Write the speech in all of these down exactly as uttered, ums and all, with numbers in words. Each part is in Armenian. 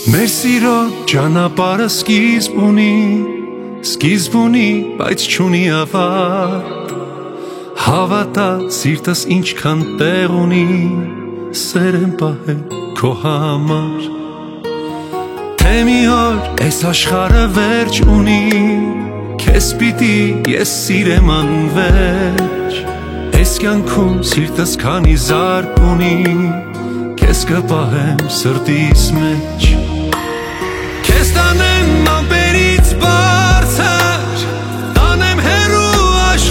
Մեր սիրո ճանապարհը սկիզբ ունի, սկիզբ ունի, բայց չունի ավարտ։ Հավատա սիրտս ինչքան տեղ ունի, սեր եմ պահել քո համար։ Թե մի օր այս աշխարհը վերջ ունի, քեզ պիտի ես սիրեմ անվերջ։ Այս կյանքում սիրտս քանի զարկ ունի, քեզ կպահեմ սրտիս մեջ։ Քեզ տանեմ ամպերից բարձր, տանեմ հեռու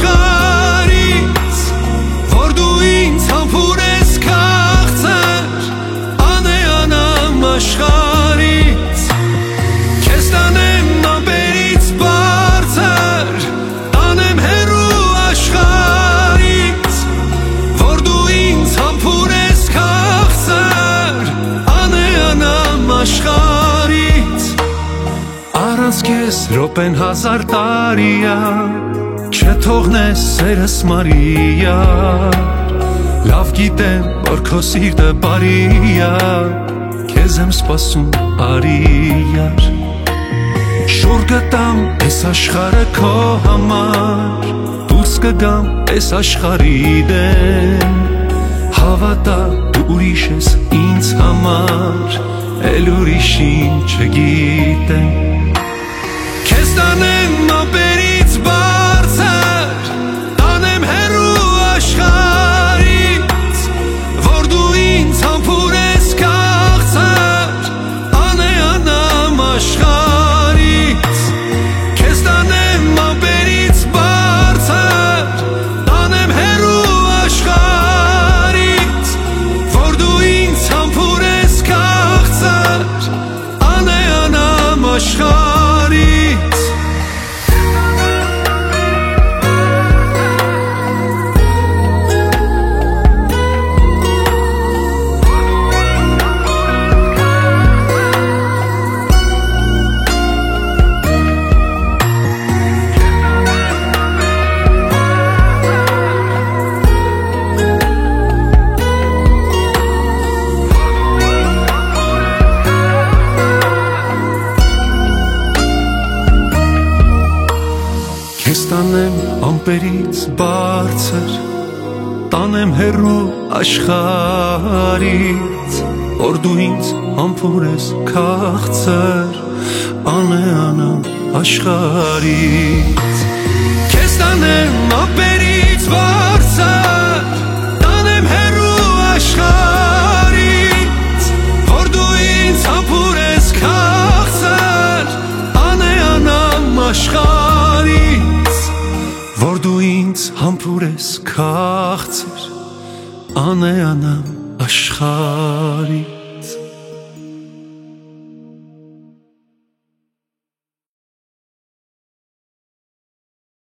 աշխարհից, որ դու ինձ համբուրես քաղցր, անեանամ աշխարհից։ Քեզ տանեմ ամպերից բարձր, տանեմ հեռու աշխարհից, որ դու ինձ համբուրես քաղցր, անեանամ աշխարհից։ Առանց քեզ րոպեն հազար տարիա, չթողնես սերս մարիա։ Լավ գիտեմ, որ քո սիրտը բարիա, քեզ եմ սպասում արիար։ Շուռ կտամ այս աշխարհը քո համար, դուրս կգամ այս աշխարհի դեմ։ Հավատա դու ուրիշ ես ինձ համար, էլ ուրիշին չգիտեմ։ Քեզ տանեմ ամպերից բարձր, տանեմ հեռու աշխարհից, որ դու ինձ համբուրես քաղցր, անեանամ աշխարհից։ Քեզ տանեմ ամպերից բարձր, տանեմ հեռու աշխարհից, որ դու ինձ համբուրես քաղցր, անեանամ աշխարհից։ Քեզ տանեմ ամպերից բարձր, տանեմ հեռու աշխարհից, որ դու ինձ համբուրես քաղցր, անեանամ աշխարհից։ Քեզ տանեմ ամպերից բարձր, տանեմ հեռու աշխարհից, որ դու ինձ համբուրես քաղցր, անեանամ աշխարհից, որ դու ինձ համբուրես քաղցր, անեանամ աշխարհից։